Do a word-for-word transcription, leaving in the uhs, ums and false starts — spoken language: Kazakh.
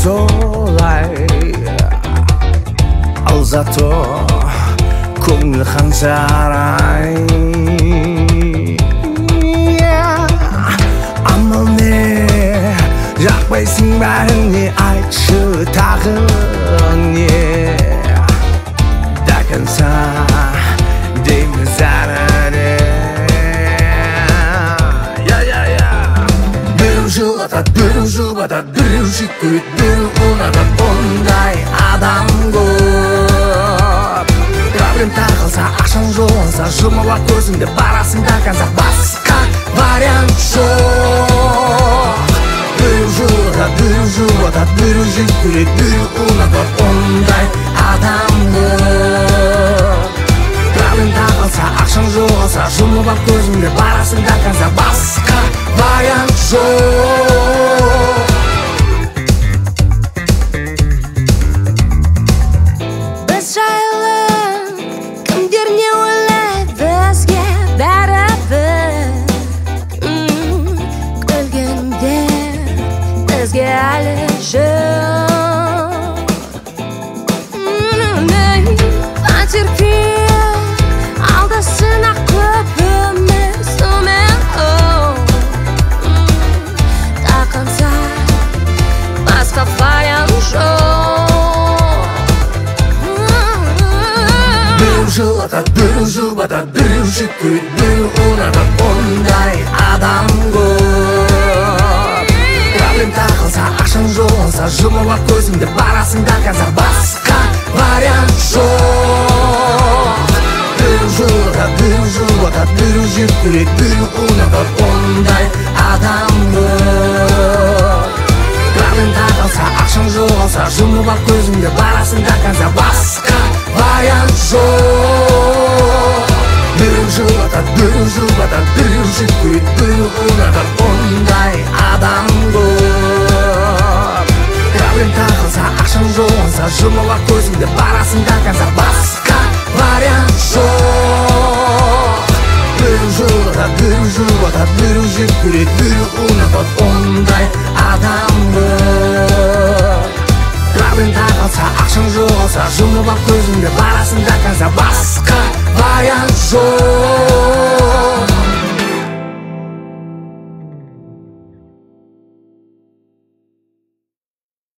солай. Ал зато көңіл хан сарай. Амал не, жақпайсың бәріне, айтшы тағы не. Дәкінса дейміз әріне. Біреу жылатады, біреу жұбатады, біреу жек көреді, біреу ұнатады, ондай адам көп. Проблем тағылса, ақшаң жоғалса, жұмып ақ көзіңді барасың да қанса, басқа вариант жоқ. Біреу жылатады, біреу жұбатады, біреу жек көреді, біреу ұнатады, ондай адам көп. Проблем тағылса, ақшаң жоғалса, жұмып ақ көзіңді барасың да қанса, басқа вариант жоқ. Біз жайлы кімдер не ойлайды, бізге бәрібір. Күлгендер бізге әлі жоқ. Потерпи, алдасын ақ көп өмір сумен. Тақынса басқа вариант жоқ. Біреу жылатады, біреу жұбатады, біреу жек көреді, біреу ұнатады, ондай адам көп. Проблем тағылса, ақшаң жоғалса, жұмып ақ көзіңді барасың да қанса, басқа вариант жоқ. Біреу жылатады, біреу жұбатады, біреу жек көреді, біреу ұнатады, ондай адам көп. Проблем тағылса, ақшаң жоғалса, жұмып ақ көзіңді барасың да қанса, басқа вариант жоқ. Біреу жылатады, біреу жұбатады, біреу жек көреді, біреу ұнатады, ондай адам көп. Проблем тағылса, ақшаң жоғалса, жұмып ақ көзіңді барасың да қанса, басқа вариант жоқ. Біреу жылатады, біреу жұбатады, біреу жек көреді, біреу ұнатады, ондай адам көп. Проблем тағылса, ақшаң жоғалса, жұмып ақ көзіңді барасың да қанса, басқа вариант жоқ.